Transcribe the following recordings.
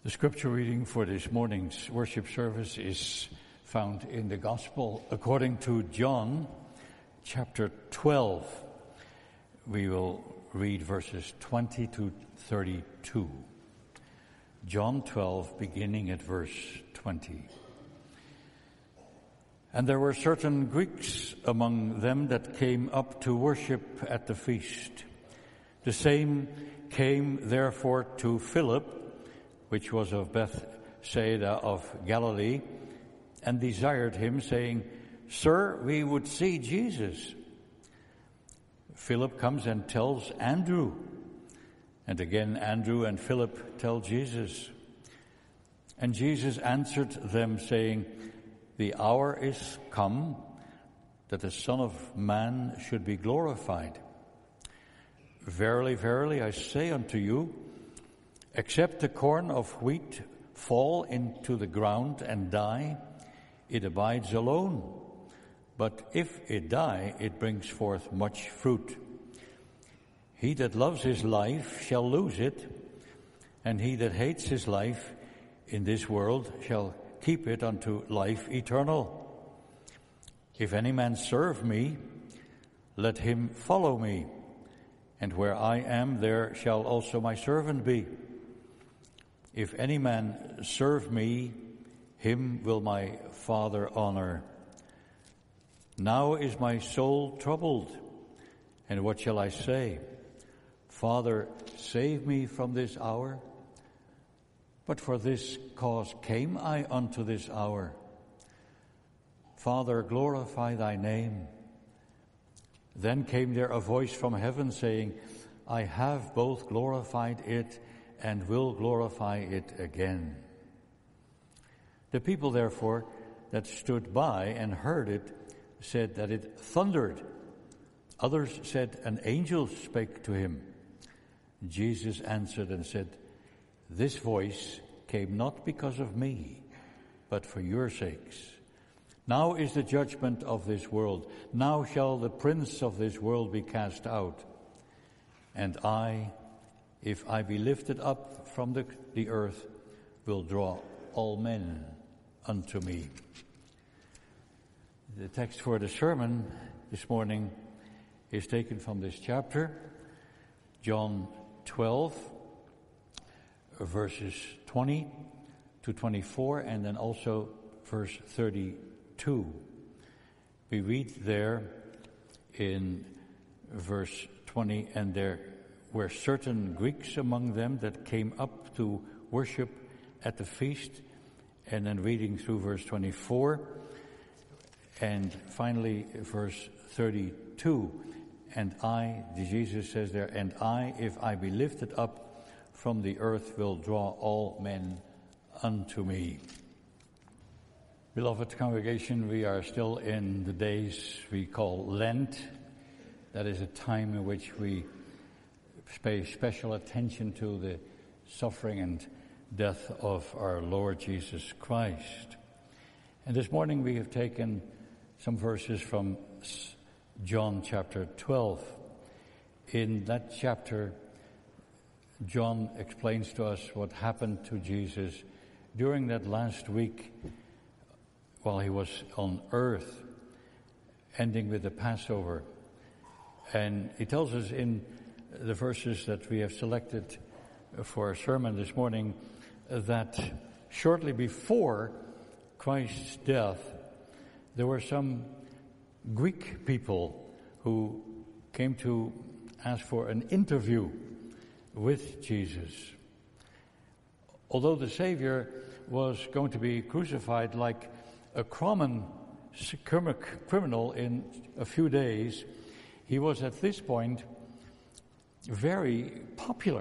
The scripture reading for this morning's worship service is found in the Gospel according to John, chapter 12. We will read verses 20 to 32. John 12, beginning at verse 20. And there were certain Greeks among them that came up to worship at the feast. The same came therefore to Philip, which was of Bethsaida of Galilee, and desired him, saying, Sir, we would see Jesus. Philip comes and tells Andrew, and again Andrew and Philip tell Jesus. And Jesus answered them, saying, The hour is come that the Son of Man should be glorified. Verily, verily, I say unto you, except the corn of wheat fall into the ground and die, it abides alone. But if it die, it brings forth much fruit. He that loves his life shall lose it, and he that hates his life in this world shall keep it unto life eternal. If any man serve me, let him follow me, and where I am, there shall also my servant be. If any man serve me, him will my Father honor. Now is my soul troubled, and what shall I say? Father, save me from this hour. But for this cause came I unto this hour. Father, glorify thy name. Then came there a voice from heaven saying, I have both glorified it and will glorify it again. The people, therefore, that stood by and heard it, said that it thundered. Others said, An angel spake to him. Jesus answered and said, This voice came not because of me, but for your sakes. Now is the judgment of this world. Now shall the prince of this world be cast out. And I, if I be lifted up from the earth, will draw all men unto me. The text for the sermon this morning is taken from this chapter, John 12, verses 20 to 24, and then also verse 32. We read there in verse 20, and there were certain Greeks among them that came up to worship at the feast, and then reading through verse 24, and finally verse 32. And I, Jesus says there, and I, if I be lifted up from the earth, will draw all men unto me. Beloved congregation, we are still in the days we call Lent. That is a time in which we pay special attention to the suffering and death of our Lord Jesus Christ. And this morning we have taken some verses from John chapter 12. In that chapter, John explains to us what happened to Jesus during that last week while he was on earth, ending with the Passover. And he tells us in the verses that we have selected for our sermon this morning that shortly before Christ's death, there were some Greek people who came to ask for an interview with Jesus. Although the Savior was going to be crucified like a common criminal in a few days, he was at this point very popular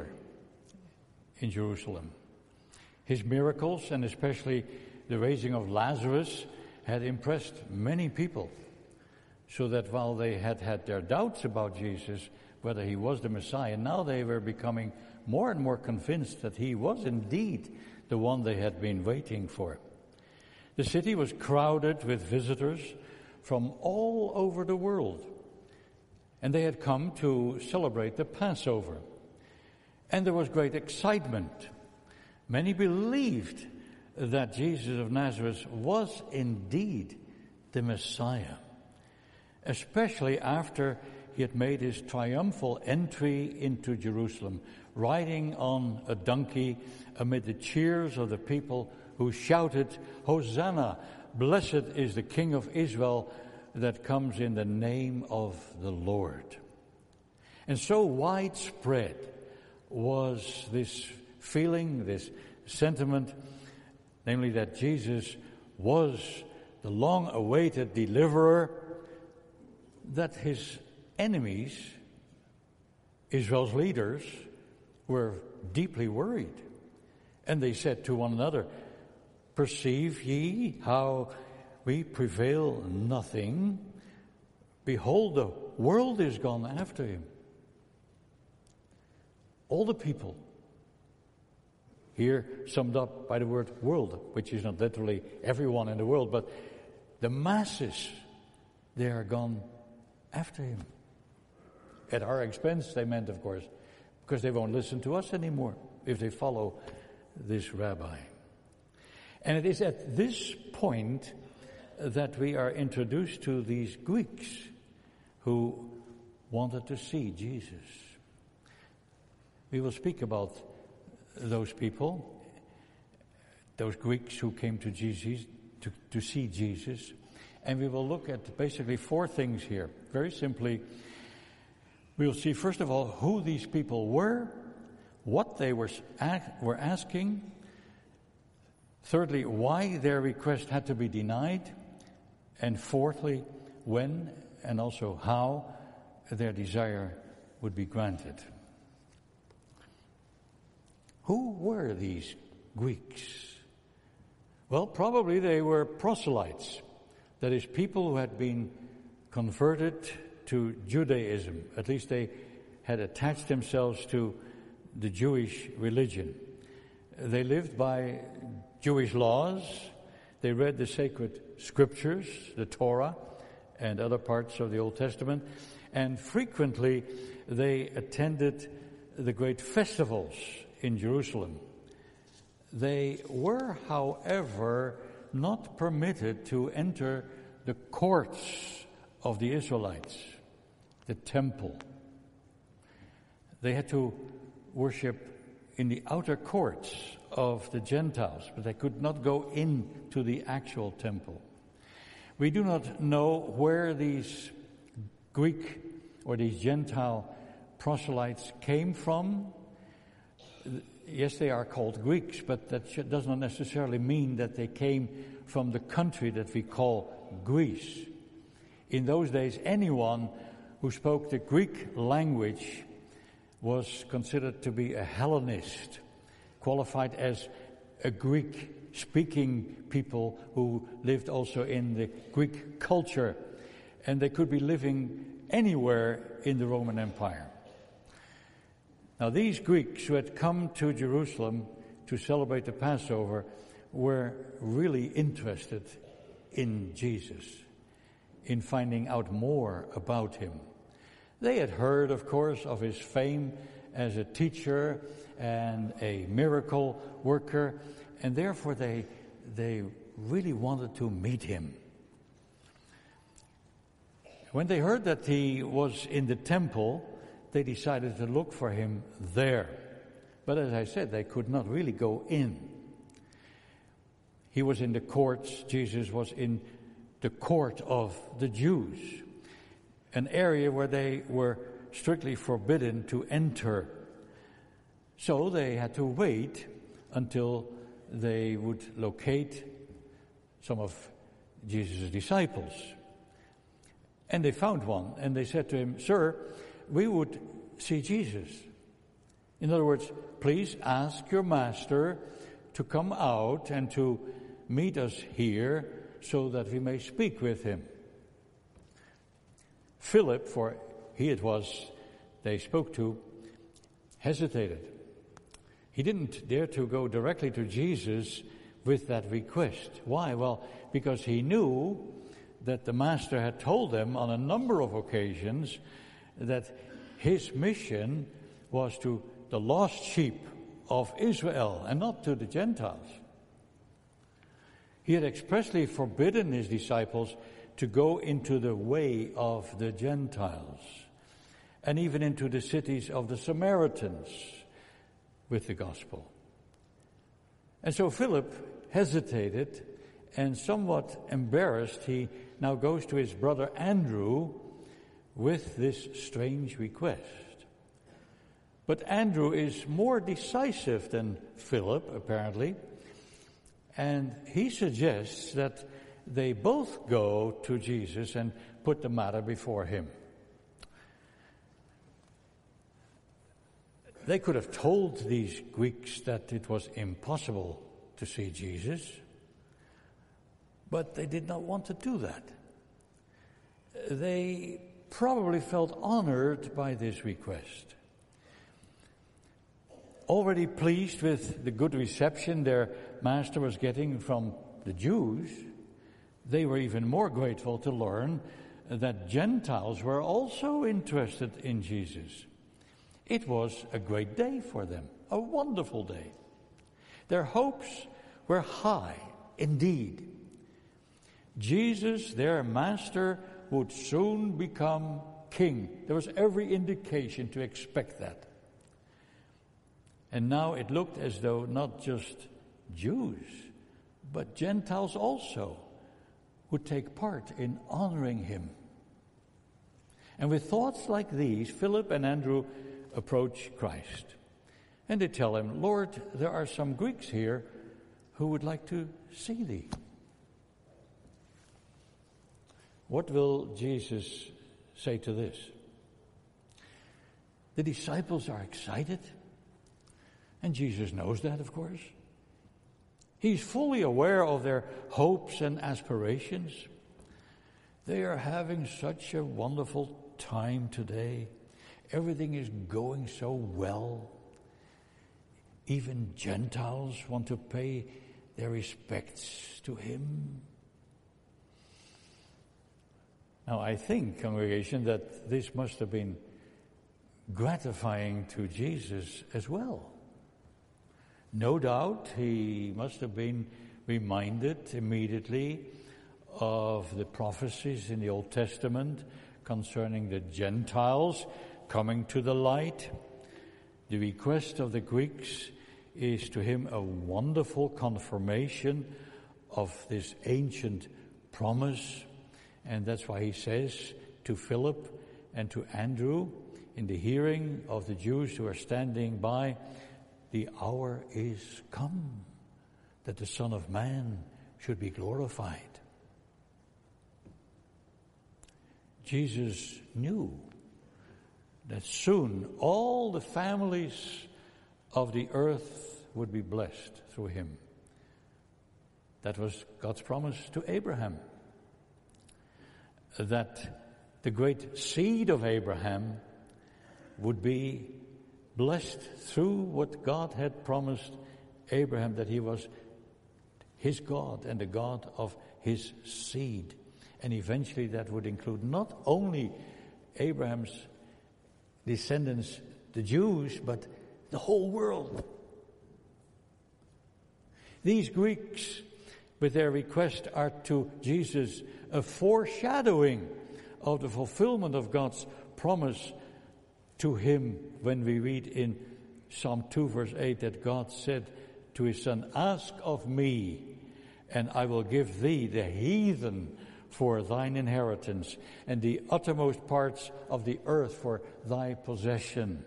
in Jerusalem. His miracles, and especially the raising of Lazarus, had impressed many people, so that while they had their doubts about Jesus, whether he was the Messiah, now they were becoming more and more convinced that he was indeed the one they had been waiting for. The city was crowded with visitors from all over the world, and they had come to celebrate the Passover. And there was great excitement. Many believed that Jesus of Nazareth was indeed the Messiah, especially after he had made his triumphal entry into Jerusalem, riding on a donkey amid the cheers of the people who shouted, "Hosanna! Blessed is the King of Israel that comes in the name of the Lord." And so widespread was this feeling, this sentiment, namely that Jesus was the long-awaited deliverer, that his enemies, Israel's leaders, were deeply worried. And they said to one another, "Perceive ye how we prevail nothing? Behold, the world is gone after him." All the people, here summed up by the word world, which is not literally everyone in the world, but the masses, they are gone after him. At our expense, they meant, of course, because they won't listen to us anymore if they follow this rabbi. And it is at this point that we are introduced to these Greeks who wanted to see Jesus. We will speak about those people, those Greeks who came to Jesus, to see Jesus. And we will look at basically four things here. Very simply, we will see first of all who these people were, what they were asking. Thirdly, why their request had to be denied. And fourthly, when and also how their desire would be granted. Who were these Greeks? Well, probably they were proselytes. That is, people who had been converted to Judaism. At least they had attached themselves to the Jewish religion. They lived by Jewish laws. They read the sacred scriptures, the Torah, and other parts of the Old Testament. And frequently they attended the great festivals in Jerusalem. They were, however, not permitted to enter the courts of the Israelites, the temple. They had to worship in the outer courts of the Gentiles, but they could not go into the actual temple. We do not know where these Greek or these Gentile proselytes came from. Yes, they are called Greeks, but that does not necessarily mean that they came from the country that we call Greece. In those days, anyone who spoke the Greek language was considered to be a Hellenist, qualified as a Greek-speaking people who lived also in the Greek culture, and they could be living anywhere in the Roman Empire. Now, these Greeks who had come to Jerusalem to celebrate the Passover were really interested in Jesus, in finding out more about him. They had heard, of course, of his fame as a teacher and a miracle worker, and therefore they really wanted to meet him. When they heard that he was in the temple, they decided to look for him there. But as I said, they could not really go in. He was in the courts. Jesus was in the court of the Jews, an area where they were strictly forbidden to enter. So they had to wait until they would locate some of Jesus' disciples. And they found one, and they said to him, "Sir, we would see Jesus." In other words, please ask your master to come out and to meet us here so that we may speak with him. Philip, for he it was they spoke to, hesitated. He didn't dare to go directly to Jesus with that request. Why? Well, because he knew that the master had told them on a number of occasions that his mission was to the lost sheep of Israel and not to the Gentiles. He had expressly forbidden his disciples to go into the way of the Gentiles and even into the cities of the Samaritans with the gospel. And so Philip hesitated, and somewhat embarrassed, he now goes to his brother Andrew with this strange request. But Andrew is more decisive than Philip, apparently, and he suggests that they both go to Jesus and put the matter before him. They could have told these Greeks that it was impossible to see Jesus, but they did not want to do that. They probably felt honored by this request. Already pleased with the good reception their master was getting from the Jews, they were even more grateful to learn that Gentiles were also interested in Jesus. It was a great day for them, a wonderful day. Their hopes were high indeed. Jesus, their master, would soon become king. There was every indication to expect that. And now it looked as though not just Jews, but Gentiles also would take part in honoring him. And with thoughts like these, Philip and Andrew approach Christ. And they tell him, "Lord, there are some Greeks here who would like to see thee." What will Jesus say to this? The disciples are excited, and Jesus knows that, of course. He's fully aware of their hopes and aspirations. They are having such a wonderful time today. Everything is going so well. Even Gentiles want to pay their respects to him. Now, I think, congregation, that this must have been gratifying to Jesus as well. No doubt he must have been reminded immediately of the prophecies in the Old Testament concerning the Gentiles coming to the light. The request of the Greeks is to him a wonderful confirmation of this ancient promise. And that's why he says to Philip and to Andrew, in the hearing of the Jews who are standing by, "The hour is come that the Son of Man should be glorified." Jesus knew that soon all the families of the earth would be blessed through him. That was God's promise to Abraham. That the great seed of Abraham would be blessed through what God had promised Abraham, that he was his God and the God of his seed. And eventually that would include not only Abraham's descendants, the Jews, but the whole world. These Greeks, with their request, are to Jesus a foreshadowing of the fulfillment of God's promise to him when we read in Psalm 2 verse 8 that God said to his son, "Ask of me, and I will give thee the heathen for thine inheritance, and the uttermost parts of the earth for thy possession."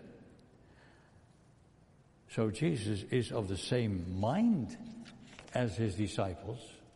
So Jesus is of the same mind as his disciples.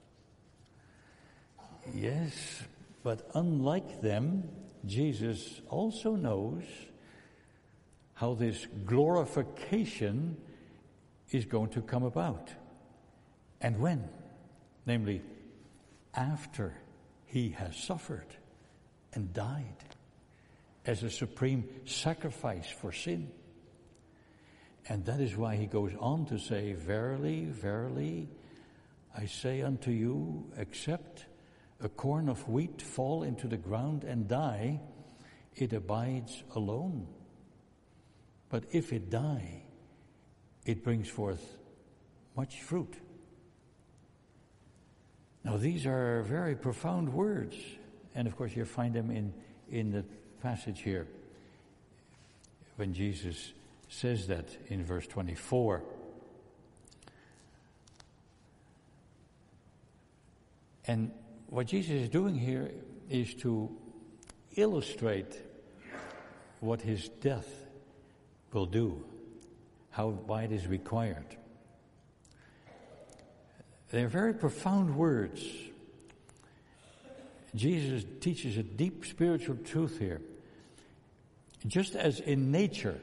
Yes, but unlike them, Jesus also knows how this glorification is going to come about. And when? Namely, after he has suffered and died as a supreme sacrifice for sin. And that is why he goes on to say, "Verily, verily, I say unto you, except a corn of wheat fall into the ground and die, it abides alone. But if it die, it brings forth much fruit. Now, these are very profound words, and of course you find them in the passage here when Jesus says that in verse 24. And what Jesus is doing here is to illustrate what his death will do, why it is required. They're very profound words. Jesus teaches a deep spiritual truth here. Just as in nature,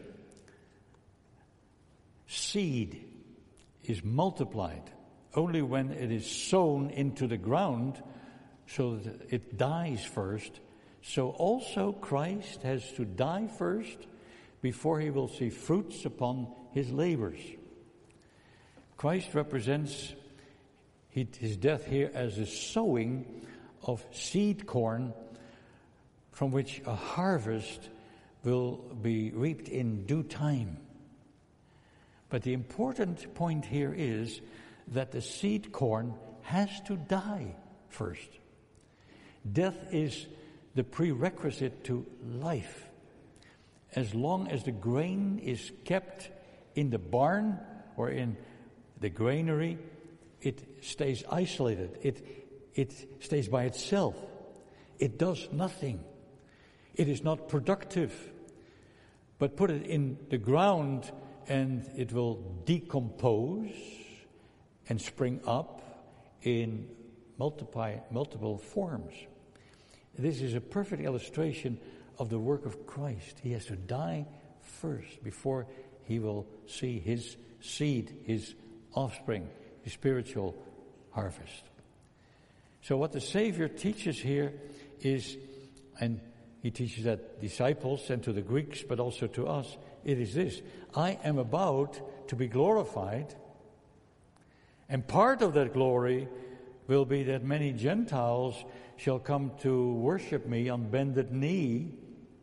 seed is multiplied only when it is sown into the ground so that it dies first, so also Christ has to die first before he will see fruits upon his labors. Christ represents his death here as a sowing of seed corn from which a harvest will be reaped in due time. But the important point here is that the seed corn has to die first. Death is the prerequisite to life. As long as the grain is kept in the barn or in the granary, it stays isolated. It stays by itself. It does nothing. It is not productive. But put it in the ground and it will decompose and spring up in multiple forms. This is a perfect illustration of the work of Christ. He has to die first before he will see his seed, his offspring, his spiritual harvest. So what the Savior teaches here is, and he teaches that disciples and to the Greeks, but also to us, it is this: I am about to be glorified, and part of that glory will be that many Gentiles shall come to worship me on bended knee.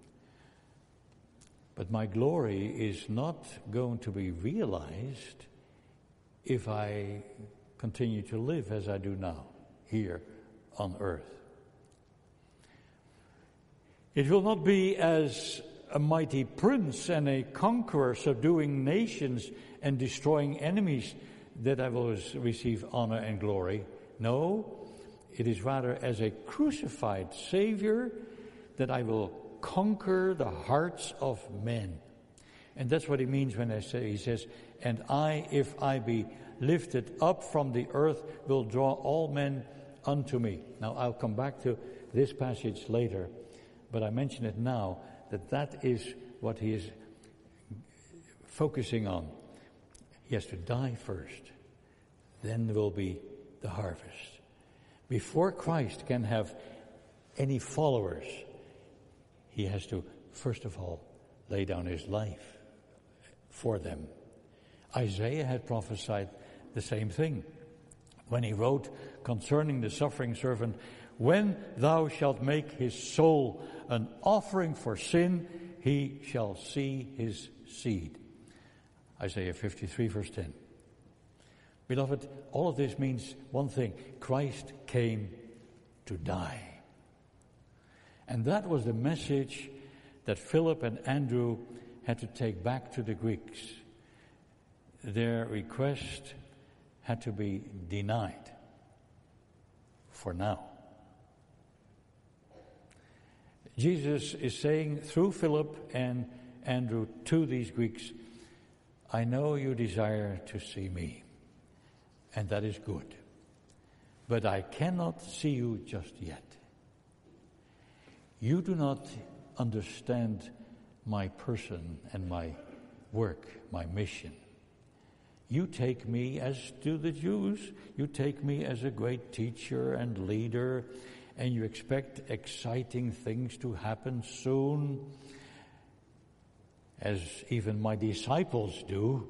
But my glory is not going to be realized if I continue to live as I do now, here on earth. It will not be as a mighty prince and a conqueror subduing nations and destroying enemies that I will receive honor and glory. No, it is rather as a crucified Savior that I will conquer the hearts of men. And that's what he means when he says, and I, if I be lifted up from the earth, will draw all men unto me. Now, I'll come back to this passage later, but I mention it now, that is what he is focusing on. He has to die first. Then there will be the harvest. Before Christ can have any followers, he has to, first of all, lay down his life for them. Isaiah had prophesied the same thing when he wrote concerning the suffering servant, when thou shalt make his soul an offering for sin, he shall see his seed. Isaiah 53 verse 10. Beloved, all of this means one thing: Christ came to die. And that was the message that Philip and Andrew had to take back to the Greeks. Their request had to be denied for now. Jesus is saying through Philip and Andrew to these Greeks, I know you desire to see me, and that is good, but I cannot see you just yet. You do not understand my person and my work, my mission. You take me, as do the Jews, you take me as a great teacher and leader, and you expect exciting things to happen soon, as even my disciples do.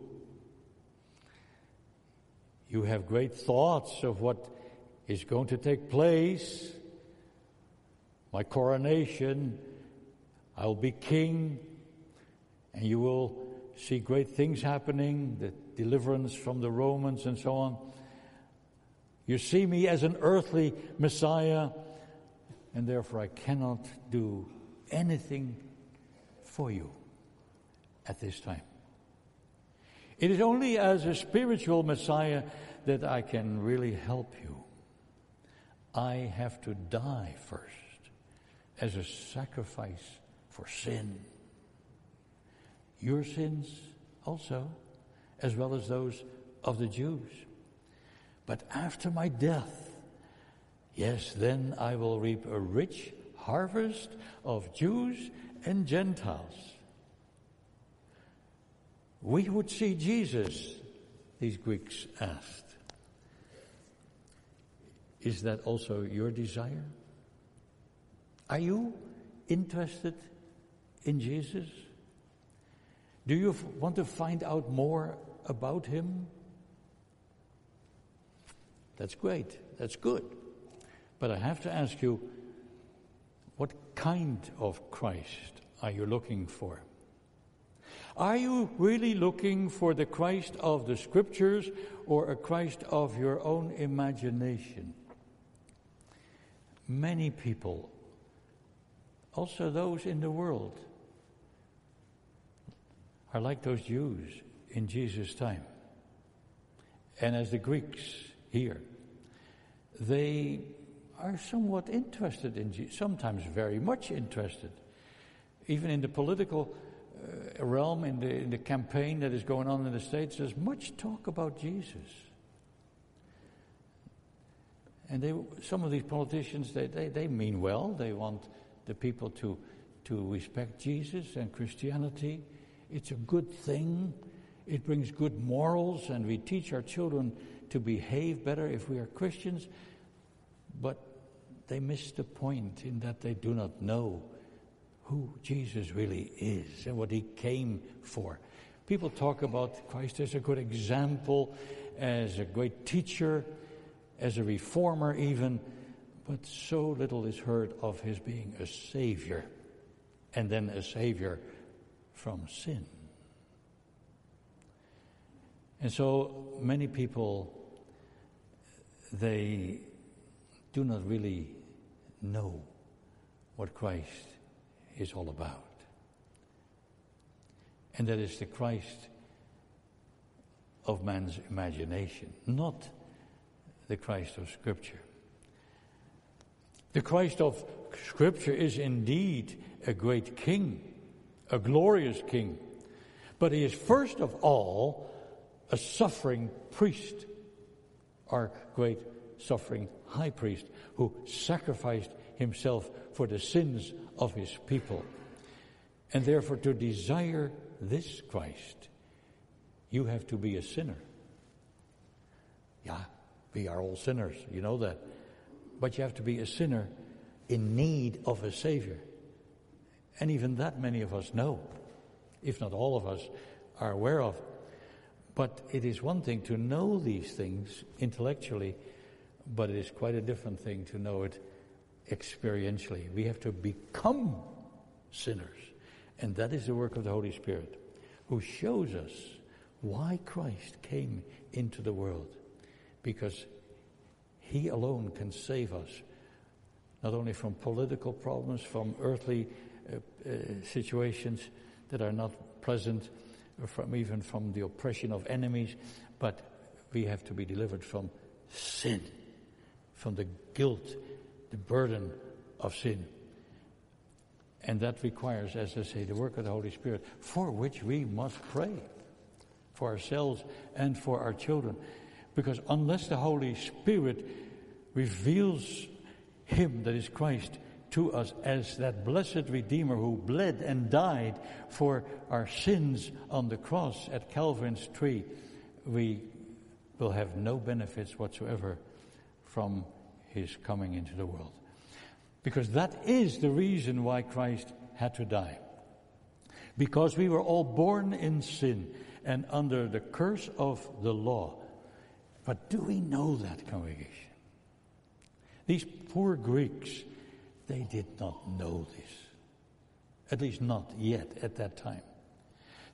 You have great thoughts of what is going to take place. My coronation, I'll be king, and you will see great things happening, the deliverance from the Romans and so on. You see me as an earthly Messiah, and therefore I cannot do anything for you at this time. It is only as a spiritual Messiah that I can really help you. I have to die first as a sacrifice for sin. Your sins also, as well as those of the Jews. But after my death, yes, then I will reap a rich harvest of Jews and Gentiles. We would see Jesus, these Greeks asked. Is that also your desire? Are you interested in Jesus? Do you want to find out more about him? That's great. That's good. But I have to ask you, what kind of Christ are you looking for? Are you really looking for the Christ of the Scriptures or a Christ of your own imagination? Many people, also those in the world, are like those Jews in Jesus' time. And as the Greeks here, they are somewhat interested in Jesus, sometimes very much interested. Even in the political realm, in the campaign that is going on in the States, there's much talk about Jesus. And some of these politicians, they mean well. They want the people to respect Jesus and Christianity. It's a good thing. It brings good morals, and we teach our children to behave better if we are Christians. But they miss the point in that they do not know who Jesus really is and what he came for. People talk about Christ as a good example, as a great teacher, as a reformer even, but so little is heard of his being a savior, and then a savior from sin. And so many people, they do not really know what Christ is all about. And that is the Christ of man's imagination, not the Christ of Scripture. The Christ of Scripture is indeed a great king, a glorious king, but he is first of all a suffering priest, our great suffering high priest, who sacrificed himself for the sins of his people. And therefore, to desire this Christ, you have to be a sinner. Yeah, we are all sinners, you know that. But you have to be a sinner in need of a Savior. And even that many of us know, if not all of us are aware of. But it is one thing to know these things intellectually, but it is quite a different thing to know it experientially. We have to become sinners. And that is the work of the Holy Spirit, who shows us why Christ came into the world. Because he alone can save us, not only from political problems, from earthly situations that are not pleasant, even from the oppression of enemies, but we have to be delivered from sin, from the guilt, the burden of sin. And that requires, as I say, the work of the Holy Spirit, for which we must pray, for ourselves and for our children. Because unless the Holy Spirit reveals him, that is Christ, to us as that blessed Redeemer who bled and died for our sins on the cross at Calvary's tree, we will have no benefits whatsoever from his coming into the world. Because that is the reason why Christ had to die. Because we were all born in sin and under the curse of the law. But do we know that, congregation? These poor Greeks, they did not know this. At least not yet at that time.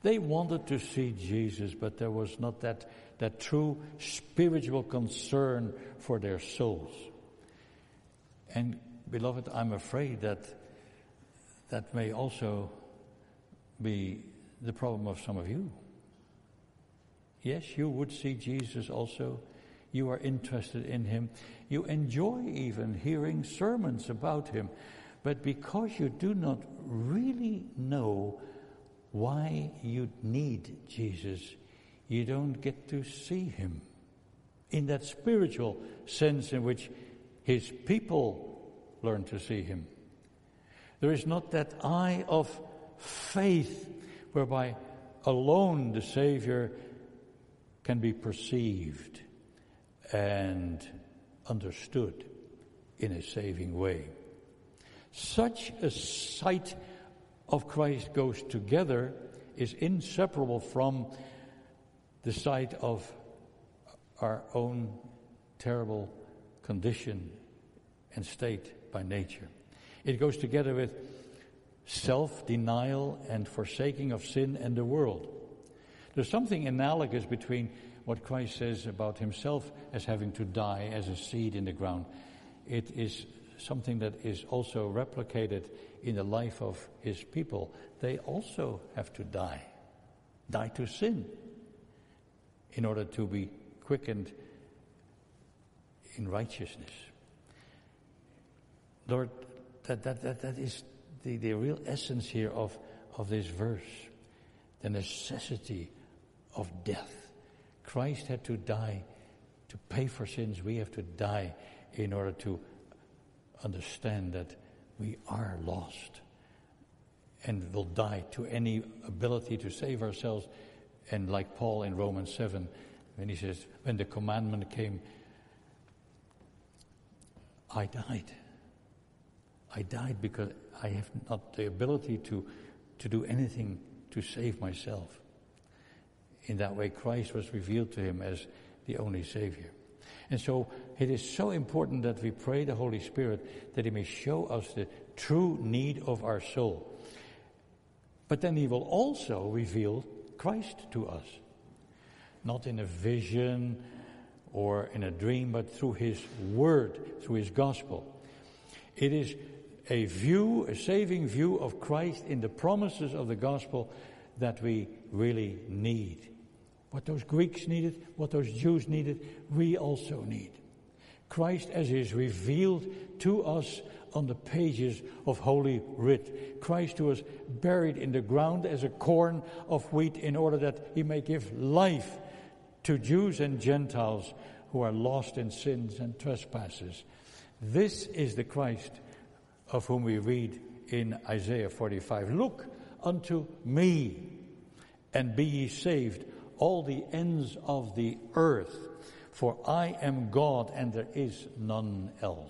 They wanted to see Jesus, but there was not that true spiritual concern for their souls. And beloved, I'm afraid that may also be the problem of some of you. Yes, you would see Jesus also. You are interested in him. You enjoy even hearing sermons about him. But because you do not really know why you need Jesus, you don't get to see him in that spiritual sense in which his people learn to see him. There is not that eye of faith whereby alone the Savior can be perceived and understood in a saving way. Such a sight of Christ goes together, is inseparable from the sight of our own terrible condition and state by nature. It goes together with self-denial and forsaking of sin and the world. There's something analogous between what Christ says about himself as having to die as a seed in the ground. It is something that is also replicated in the life of his people. They also have to die to sin, in order to be quickened in righteousness. Lord, that is the real essence here of this verse, the necessity of death. Christ had to die to pay for sins. We have to die in order to understand that we are lost and will die to any ability to save ourselves. And like Paul in Romans 7, when he says, when the commandment came, I died. I died because I have not the ability to do anything to save myself. In that way, Christ was revealed to him as the only Savior. And so it is so important that we pray the Holy Spirit that he may show us the true need of our soul. But then he will also reveal Christ to us. Not in a vision or in a dream, but through his word, through his gospel. It is a saving view of Christ in the promises of the gospel that we really need. What those Greeks needed, what those Jews needed, we also need. Christ as is revealed to us on the pages of Holy Writ. Christ who was buried in the ground as a corn of wheat in order that he may give life to Jews and Gentiles who are lost in sins and trespasses. This is the Christ of whom we read in Isaiah 45. Look unto me and be ye saved, all the ends of the earth, for I am God and there is none else.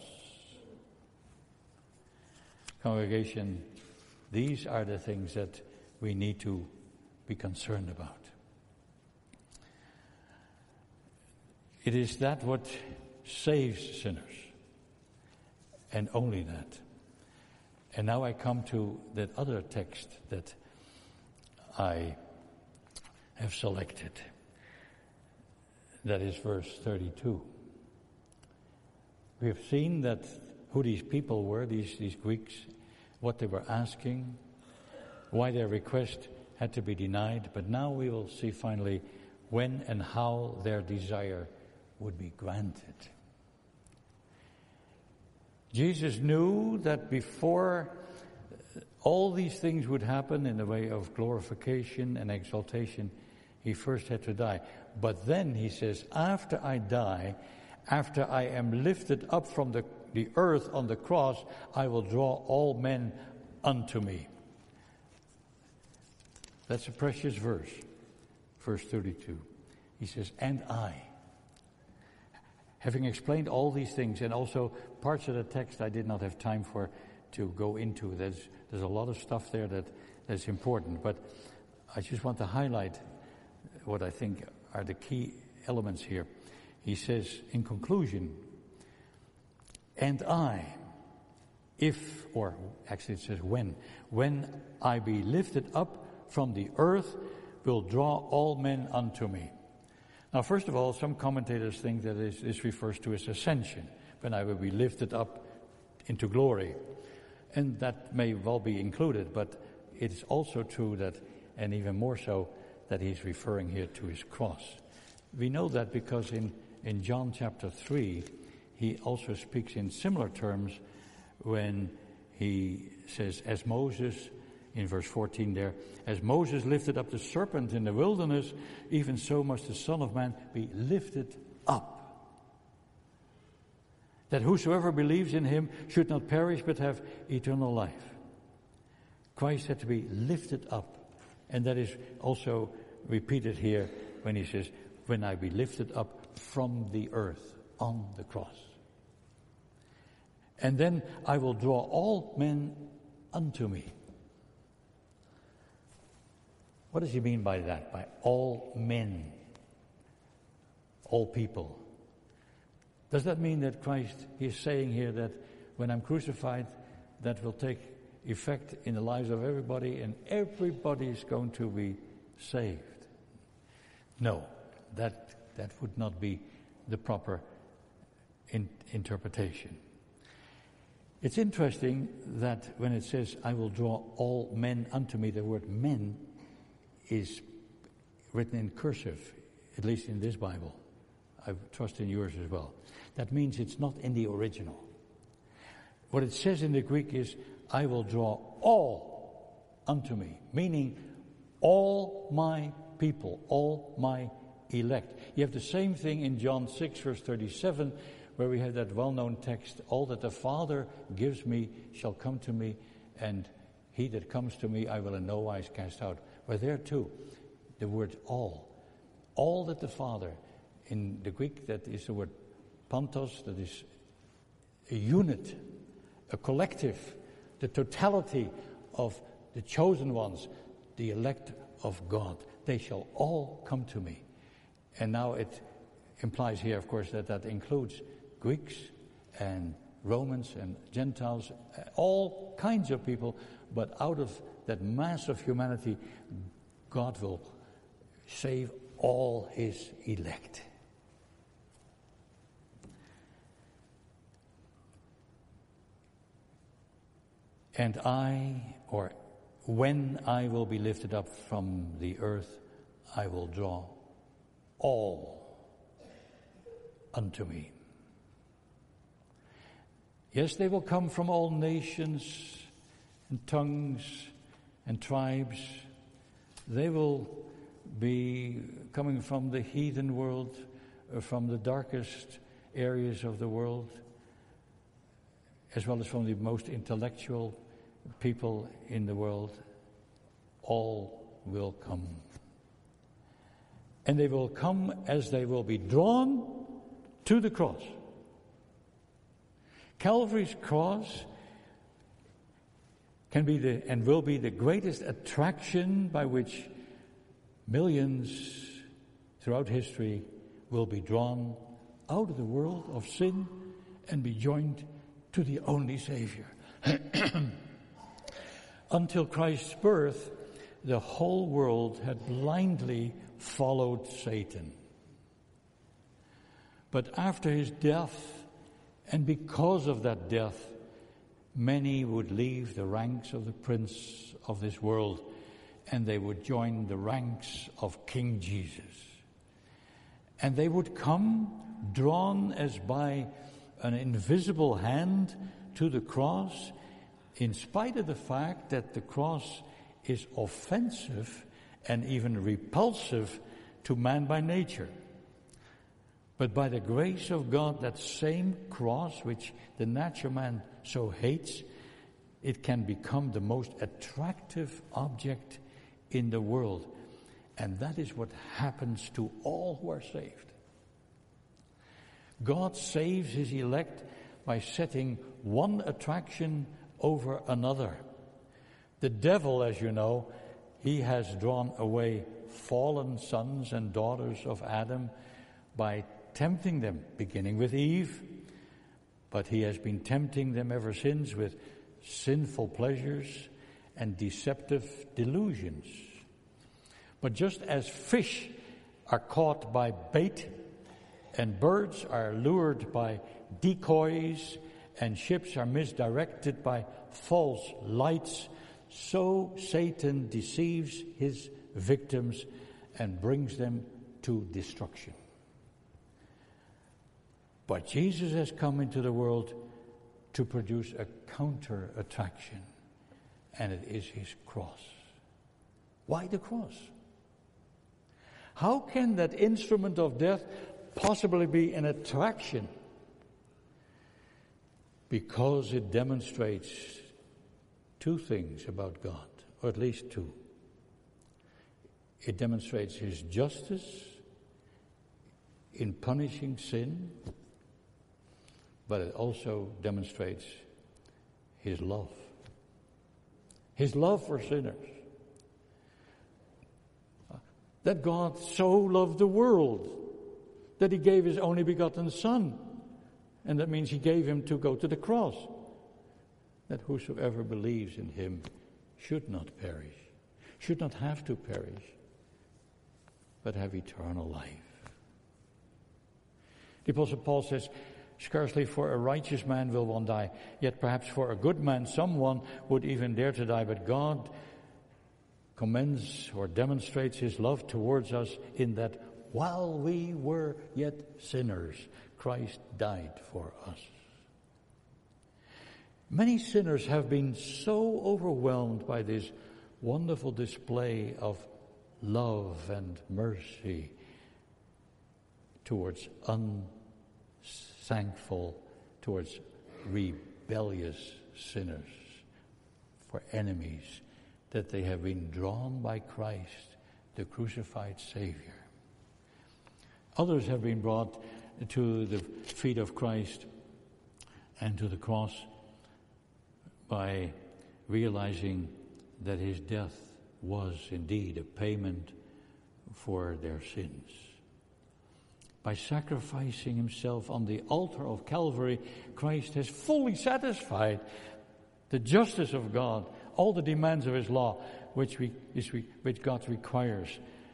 Congregation, these are the things that we need to be concerned about. It is that what saves sinners, and only that. And now I come to that other text that I have selected. That is verse 32. We have seen that who these people were, these Greeks, what they were asking, why their request had to be denied. But now we will see finally when and how their desire would be granted. Jesus knew that before all these things would happen in the way of glorification and exaltation, he first had to die. But then he says, after I die, after I am lifted up from the earth on the cross, I will draw all men unto me. That's a precious verse, verse 32. He says, and I. Having explained all these things, and also parts of the text I did not have time for to go into. There's a lot of stuff there that's important, but I just want to highlight what I think are the key elements here. He says in conclusion, and I, if, or actually it says when I be lifted up from the earth, will draw all men unto me. Now, first of all, some commentators think that this refers to his ascension, when I will be lifted up into glory. And that may well be included, but it is also true that, and even more so, that he's referring here to his cross. We know that because in John chapter 3, he also speaks in similar terms when he says, as Moses, in verse 14 there, as Moses lifted up the serpent in the wilderness, even so must the Son of Man be lifted up, that whosoever believes in him should not perish but have eternal life. Christ had to be lifted up, and that is also repeated here when he says, when I be lifted up from the earth on the cross. And then I will draw all men unto me. What does he mean by that? By all men, all people. Does that mean that Christ is saying here that when I'm crucified, that will take effect in the lives of everybody and everybody is going to be saved? No, that would not be the proper interpretation. It's interesting that when it says, I will draw all men unto me, the word men is written in cursive, at least in this Bible. I trust in yours as well. That means it's not in the original. What it says in the Greek is, I will draw all unto me, meaning all my people, all my elect. You have the same thing in John 6, verse 37, where we have that well-known text, all that the Father gives me shall come to me, and he that comes to me I will in no wise cast out. Well, there too, the word all that the Father, in the Greek that is the word pantos, that is a unit, a collective, the totality of the chosen ones, the elect of God. They shall all come to me. And now it implies here, of course, that includes Greeks and Romans and Gentiles, all kinds of people, but out of that mass of humanity, God will save all his elect. And when I will be lifted up from the earth, I will draw all unto me. Yes, they will come from all nations and tongues and tribes. They will be coming from the heathen world, from the darkest areas of the world, as well as from the most intellectual people in the world. All will come. And they will come as they will be drawn to the cross. Calvary's cross can be and will be the greatest attraction by which millions throughout history will be drawn out of the world of sin and be joined to the only Savior. Until Christ's birth, the whole world had blindly followed Satan. But after his death, and because of that death, many would leave the ranks of the prince of this world, and they would join the ranks of King Jesus. And they would come drawn as by an invisible hand to the cross, in spite of the fact that the cross is offensive and even repulsive to man by nature. But by the grace of God, that same cross which the natural man so hates, it can become the most attractive object in the world. And that is what happens to all who are saved. God saves his elect by setting one attraction over another. The devil, as you know, he has drawn away fallen sons and daughters of Adam by tempting them, beginning with Eve, but he has been tempting them ever since with sinful pleasures and deceptive delusions. But just as fish are caught by bait, and birds are lured by decoys, and ships are misdirected by false lights, so Satan deceives his victims and brings them to destruction. But Jesus has come into the world to produce a counter-attraction, and it is his cross. Why the cross? How can that instrument of death possibly be an attraction? Because it demonstrates two things about God, or at least two. It demonstrates his justice in punishing sin, but it also demonstrates his love. His love for sinners. That God so loved the world that he gave his only begotten Son. And that means he gave him to go to the cross. That whosoever believes in him should not perish, should not have to perish, but have eternal life. The Apostle Paul says, scarcely for a righteous man will one die, yet perhaps for a good man someone would even dare to die, but God commends or demonstrates his love towards us in that while we were yet sinners, Christ died for us. Many sinners have been so overwhelmed by this wonderful display of love and mercy towards unthankful, towards rebellious sinners, for enemies, that they have been drawn by Christ, the crucified Savior. Others have been brought to the feet of Christ and to the cross by realizing that his death was indeed a payment for their sins. By sacrificing himself on the altar of Calvary, Christ has fully satisfied the justice of God, all the demands of his law, which God requires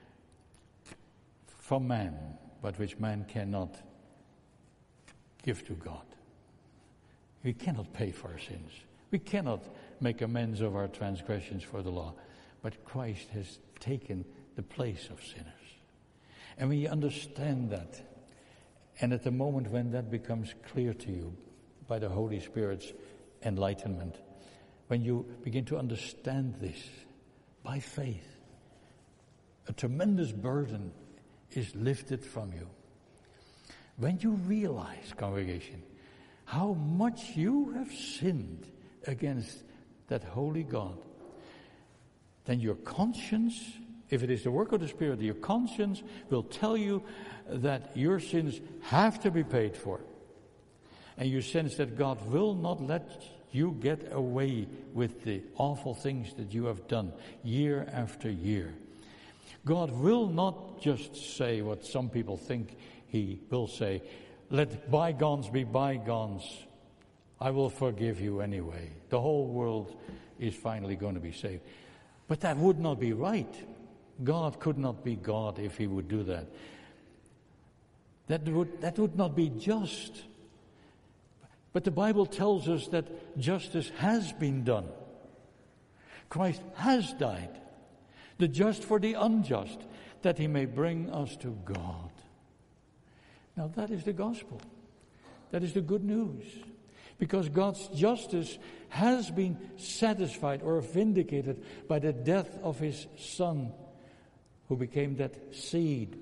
from man, but which man cannot give to God. We cannot pay for our sins. We cannot make amends of our transgressions for the law. But Christ has taken the place of sinners. And when you understand that, and at the moment when that becomes clear to you by the Holy Spirit's enlightenment, when you begin to understand this by faith, a tremendous burden is lifted from you. When you realize, congregation, how much you have sinned against that holy God, then your conscience, if it is the work of the Spirit, your conscience will tell you that your sins have to be paid for. And you sense that God will not let you get away with the awful things that you have done year after year. God will not just say what some people think he will say, let bygones be bygones. I will forgive you anyway. The whole world is finally going to be saved. But that would not be right. God could not be God if he would do that. That would not be just. But the Bible tells us that justice has been done. Christ has died, the just for the unjust, that he may bring us to God. Now that is the gospel. That is the good news. Because God's justice has been satisfied or vindicated by the death of his Son, who became that seed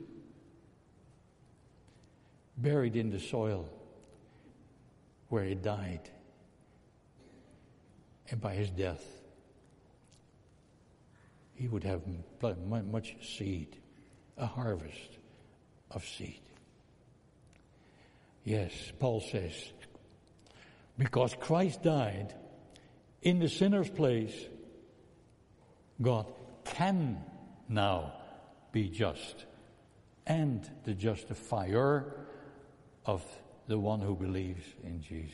buried in the soil where he died. And by his death, he would have much seed, a harvest of seed. Yes, Paul says, because Christ died in the sinner's place, God can now be just and the justifier of the one who believes in Jesus.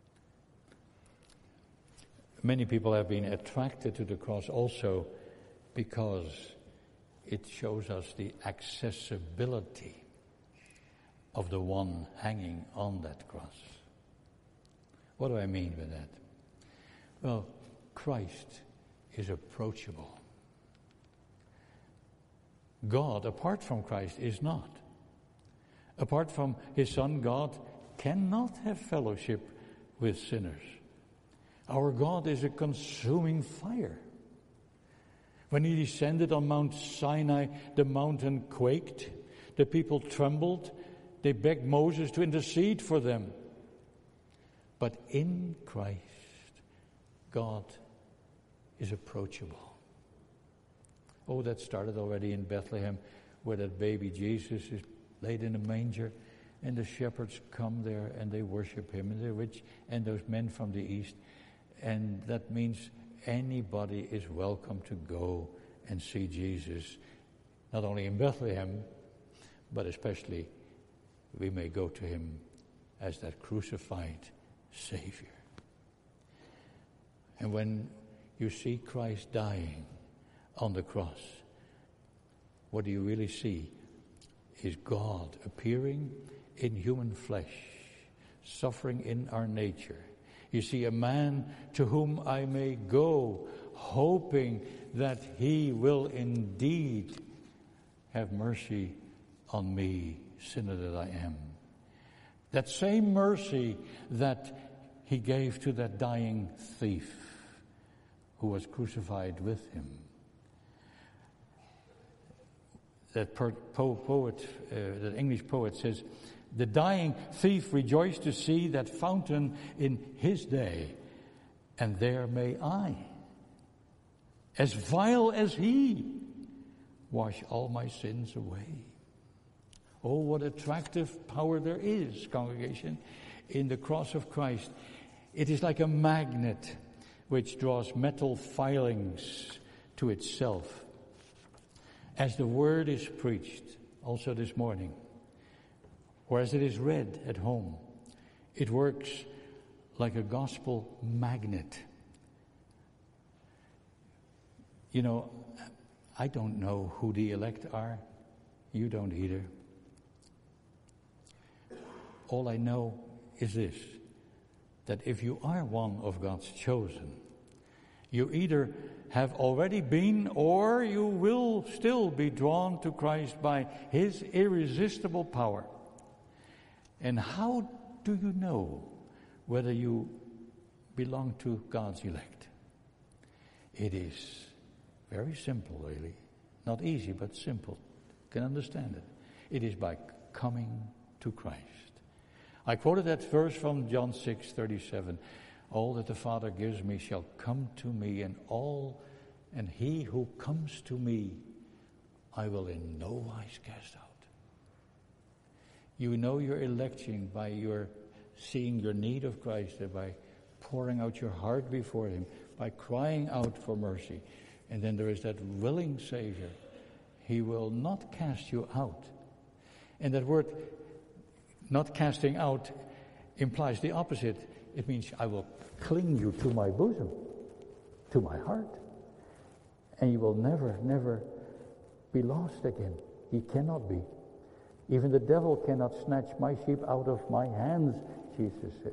Many people have been attracted to the cross also because it shows us the accessibility of the one hanging on that cross. What do I mean by that? Well, Christ is approachable. God, apart from Christ, is not. Apart from His Son, God cannot have fellowship with sinners. Our God is a consuming fire. When He descended on Mount Sinai, the mountain quaked. The people trembled. They begged Moses to intercede for them. But in Christ, God is approachable. Oh, that started already in Bethlehem, where that baby Jesus is laid in a manger, and the shepherds come there and they worship Him, and the rich and those men from the east. And that means anybody is welcome to go and see Jesus, not only in Bethlehem, but especially we may go to Him as that crucified Savior. And when you see Christ dying on the cross, what do you really see? Is God appearing in human flesh, suffering in our nature. You see a man to whom I may go, hoping that He will indeed have mercy on me, sinner that I am. That same mercy that He gave to that dying thief who was crucified with Him. That that English poet says, the dying thief rejoiced to see that fountain in his day, and there may I, as vile as he, wash all my sins away. Oh, what attractive power there is, congregation, in the cross of Christ. It is like a magnet which draws metal filings to itself. As the word is preached, also this morning, or as it is read at home, it works like a gospel magnet. You know, I don't know who the elect are. You don't either. All I know is this, that if you are one of God's chosen, you either have already been or you will still be drawn to Christ by His irresistible power. And how do you know whether you belong to God's elect? It is very simple, really. Not easy, but simple. You can understand it. It is by coming to Christ. I quoted that verse from John 6:37. All that the Father gives me shall come to me, and he who comes to me, I will in no wise cast out. You know your election by your seeing your need of Christ, and by pouring out your heart before Him, by crying out for mercy. And then there is that willing Savior. He will not cast you out. And that word, not casting out, implies the opposite. It means I will cling you to my bosom, to my heart. And you will never, never be lost again. He cannot be. Even the devil cannot snatch my sheep out of my hands, Jesus says,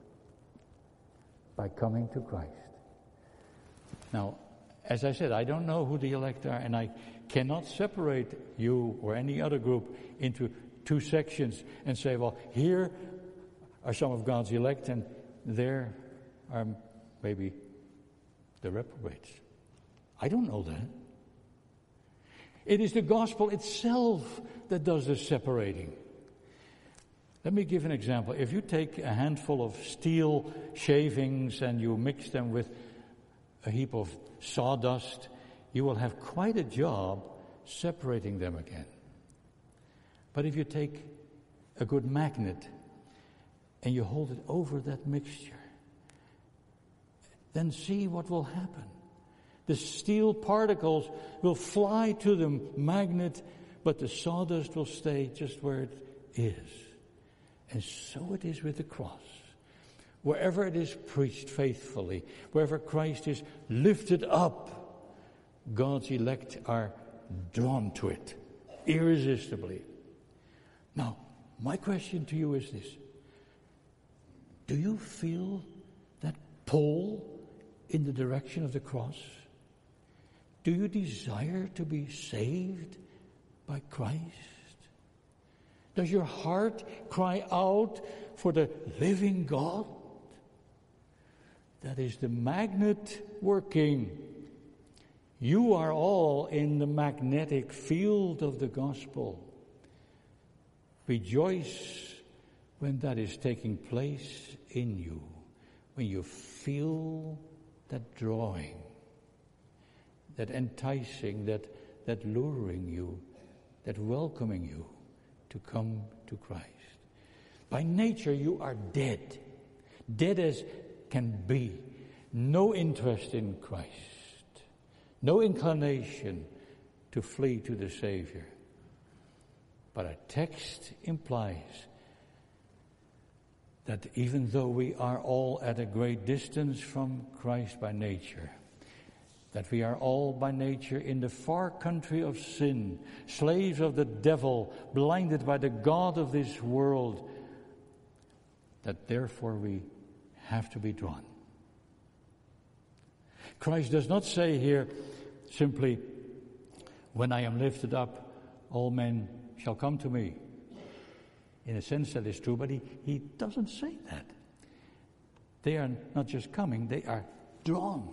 by coming to Christ. Now, as I said, I don't know who the elect are, and I cannot separate you or any other group into two sections and say, well, here are some of God's elect, and there are maybe the reprobates. I don't know that. It is the gospel itself that does the separating. Let me give an example. If you take a handful of steel shavings and you mix them with a heap of sawdust, you will have quite a job separating them again. But if you take a good magnet and you hold it over that mixture, then see what will happen. The steel particles will fly to the magnet, but the sawdust will stay just where it is. And so it is with the cross. Wherever it is preached faithfully, wherever Christ is lifted up, God's elect are drawn to it irresistibly. Now, my question to you is this. Do you feel that pull in the direction of the cross? Do you desire to be saved by Christ? Does your heart cry out for the living God? That is the magnet working. You are all in the magnetic field of the gospel. Rejoice when that is taking place in you, when you feel that drawing, that enticing, that luring you, that welcoming you to come to Christ. By nature you are dead as can be, no interest in Christ, no inclination to flee to the Savior. But our text implies that even though we are all at a great distance from Christ by nature, that we are all by nature in the far country of sin, slaves of the devil, blinded by the god of this world, that therefore we have to be drawn. Christ does not say here simply, when I am lifted up, all men shall come to me. In a sense that is true, but he doesn't say that. They are not just coming, they are drawn.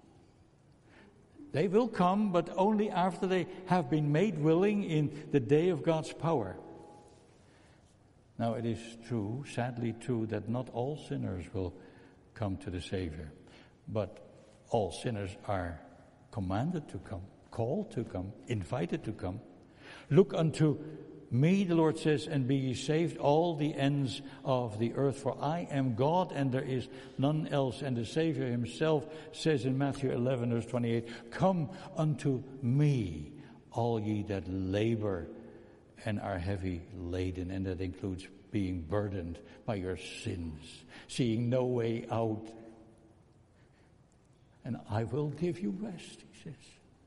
They will come, but only after they have been made willing in the day of God's power. Now it is true, sadly true, that not all sinners will come to the Savior. But all sinners are commanded to come, called to come, invited to come. Look unto me, the Lord says, and be ye saved, all the ends of the earth. For I am God, and there is none else. And the Savior himself says in Matthew 11, verse 28, come unto me, all ye that labor and are heavy laden. And that includes being burdened by your sins, seeing no way out. And I will give you rest, he says.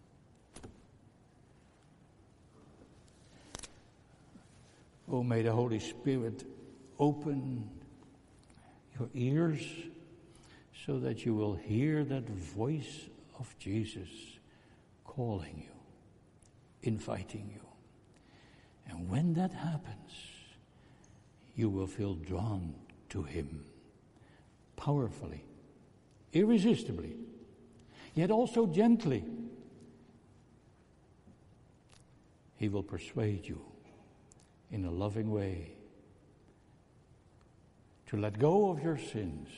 Oh, may the Holy Spirit open your ears so that you will hear that voice of Jesus calling you, inviting you. And when that happens, you will feel drawn to him powerfully, irresistibly, yet also gently. He will persuade you in a loving way to let go of your sins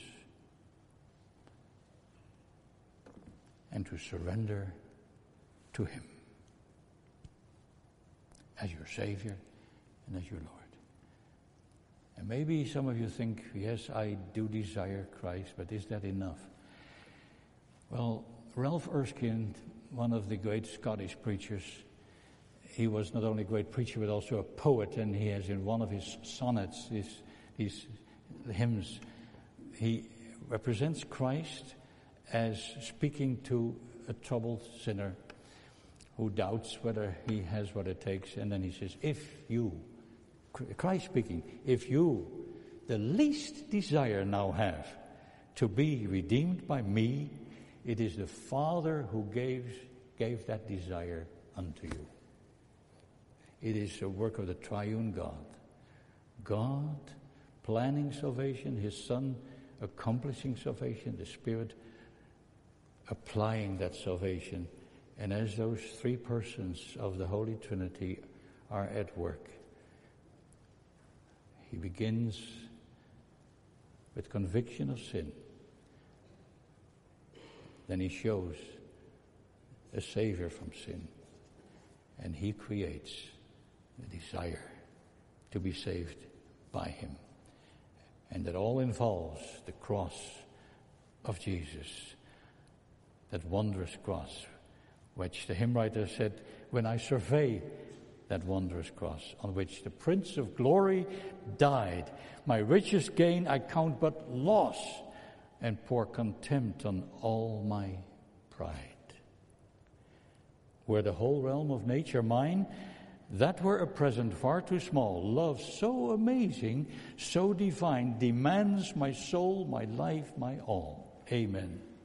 and to surrender to him as your Savior and as your Lord. And maybe some of you think, yes, I do desire Christ, but is that enough? Well, Ralph Erskine, one of the great Scottish preachers, he was not only a great preacher but also a poet, and he has in one of his sonnets, these hymns, he represents Christ as speaking to a troubled sinner who doubts whether he has what it takes, and then he says, if you, Christ speaking, if you the least desire now have to be redeemed by me, it is the Father who gave that desire unto you. It is a work of the triune God. God planning salvation, his Son accomplishing salvation, the Spirit applying that salvation. And as those three persons of the Holy Trinity are at work, he begins with conviction of sin. Then he shows a Savior from sin. And he creates the desire to be saved by him. And that all involves the cross of Jesus, that wondrous cross, which the hymn writer said, when I survey that wondrous cross on which the Prince of Glory died, my richest gain I count but loss, and pour contempt on all my pride. were the whole realm of nature mine, that were a present far too small. Love so amazing, so divine, demands my soul, my life, my all. Amen.